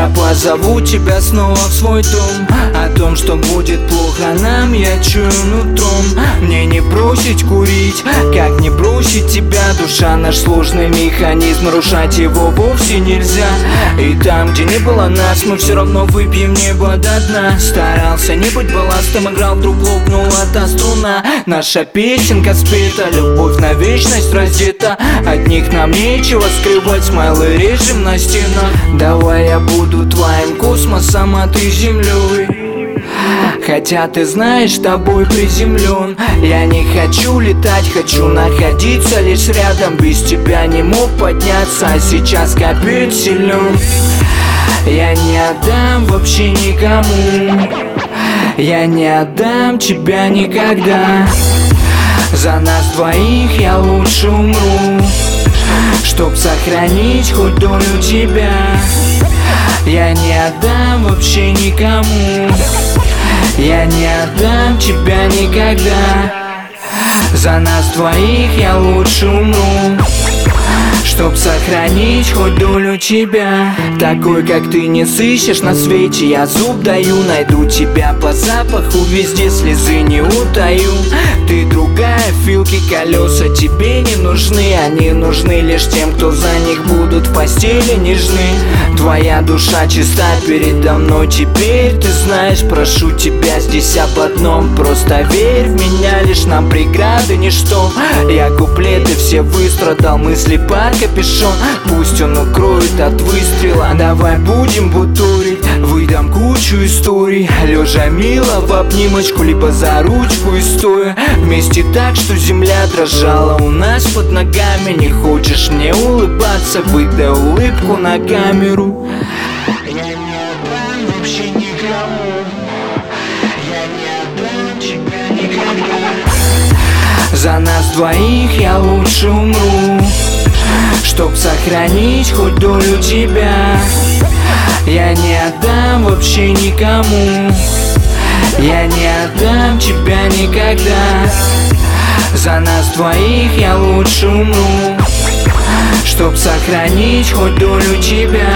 Я позову тебя снова в свой дом. О том, что будет плохо нам, я чую нутром. Мне не бросить курить, как не бросить тебя. Душа наш сложный механизм, нарушать его вовсе нельзя. И там, где не было нас, мы все равно выпьем небо до дна. Старался не быть балластом, играл, вдруг лопнула та струна. Наша песенка спета, любовь на вечность раздета. От них нам нечего скрывать, смайлы режем на стенах. Давай я буду твоим космосом, а ты землей. Хотя ты знаешь, с тобой приземлен. Я не хочу летать, хочу находиться лишь рядом. Без тебя не мог подняться, а сейчас капец силен. Я не отдам вообще никому, я не отдам тебя никогда. За нас двоих я лучше умру, чтоб сохранить хоть долю тебя. Я не отдам вообще никому, я не отдам тебя никогда. За нас двоих я лучше умру, чтоб сохранить хоть долю тебя. Такой, как ты, не сыщешь на свете. Я зуб даю, найду тебя по запаху, везде слезы не утаю. Ты другая, филки, колеса тебе не нужны. Они нужны лишь тем, кто за них будут в постели нежны. Твоя душа чиста передо мной теперь, ты знаешь. Прошу тебя здесь об одном, просто верь в меня, лишь нам преграды ничто. Я куплеты все выстрадал, мысли под капюшон. Пусть он укроет от выстрела, давай будем бутурить. Выдам кучу историй, лежа мило в обнимочку, либо за ручку и стоя вместе так, что земля дрожала у нас под ногами. Не хочешь мне улыбаться, выдай улыбку на камеру. Я не отдам вообще никому, я не отдам тебя никогда. За нас двоих я лучше умру, чтоб сохранить хоть долю тебя. Я не отдам вообще никому, я не отдам тебя никогда. За нас двоих я лучше умру, чтоб сохранить хоть долю тебя.